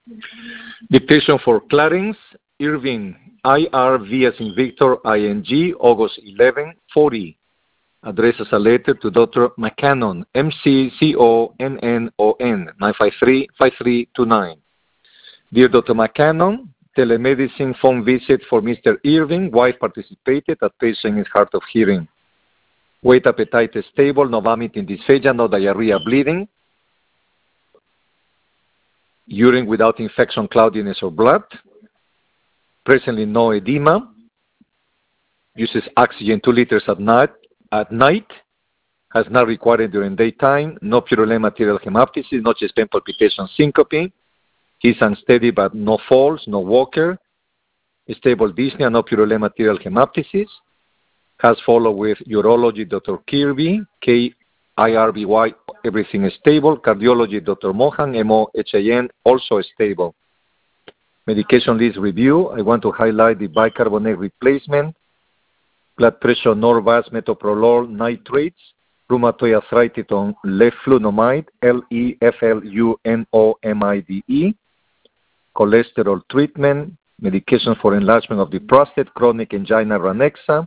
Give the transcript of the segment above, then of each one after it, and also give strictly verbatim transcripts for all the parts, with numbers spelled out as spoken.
Dictation for Clarence Irving, I R V as in Victor, I N G, August eleventh, forty. Address as a letter to Doctor McCannon, M C C O N N O N, nine five three, five three two nine. Dear Doctor McCannon, telemedicine phone visit for Mister Irving. Wife participated. At patient is hard of hearing. Weight appetite is stable. No vomiting, dysphagia, no diarrhea, bleeding. Urine without infection, cloudiness, or blood. Presently no edema. Uses oxygen two liters at night. At night. Has not required during daytime. No purulent material hemoptysis. No chest pain, palpitation, syncope. He's unsteady but no falls, no walker. Stable dyspnea, no purulent material hemoptysis. Has followed with urology, Doctor Kirby, K I R B Y, everything is stable. Cardiology, Doctor Mohan, M O H A N, also stable. Medication list review. I want to highlight the bicarbonate replacement, blood pressure, Norvasc, metoprolol, nitrates, rheumatoid arthritis on leflunomide, L E F L U N O M I D E, cholesterol treatment, medication for enlargement of the prostate, chronic angina rhanexa,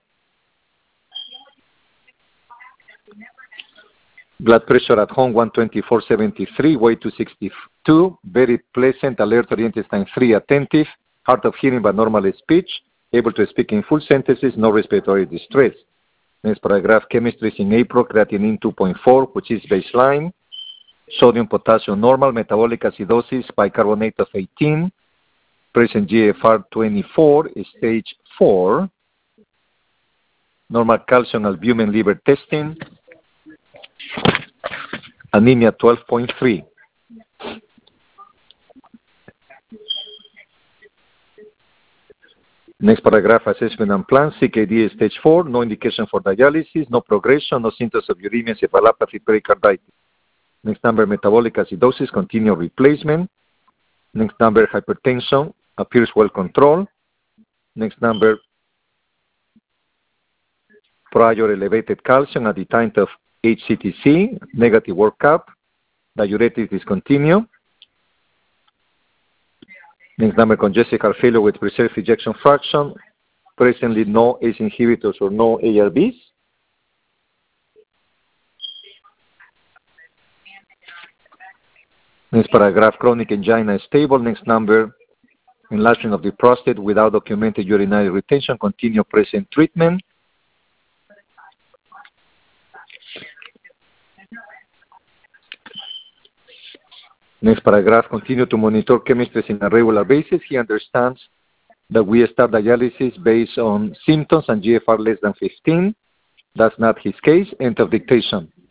blood pressure at home one twenty-four seventy-three, weight two sixty-two, very pleasant, alert-oriented, time three, attentive, hard of hearing but normal speech, able to speak in full sentences, no respiratory distress. Next paragraph, chemistry is in April, creatinine two point four, which is baseline, sodium, potassium normal, metabolic acidosis, bicarbonate of eighteen, present G F R twenty-four, stage four, normal calcium, albumin, liver testing, anemia twelve point three. Next paragraph, assessment and plan, C K D stage four, no indication for dialysis, no progression, no symptoms of uremia, encephalopathy, pericarditis. Next number, metabolic acidosis, continued replacement. Next number, hypertension, appears well controlled. Next number, prior elevated calcium at the time of H C T C, negative workup, diuretic discontinued. Next number, congestive heart failure with preserved ejection fraction, presently no A C E inhibitors or no A R Bs. Next paragraph, chronic angina is stable. Next number, enlargement of the prostate without documented urinary retention, continue present treatment. Next paragraph, continue to monitor chemistry on a regular basis. He understands that we start dialysis based on symptoms and G F R less than fifteen. That's not his case. End of dictation.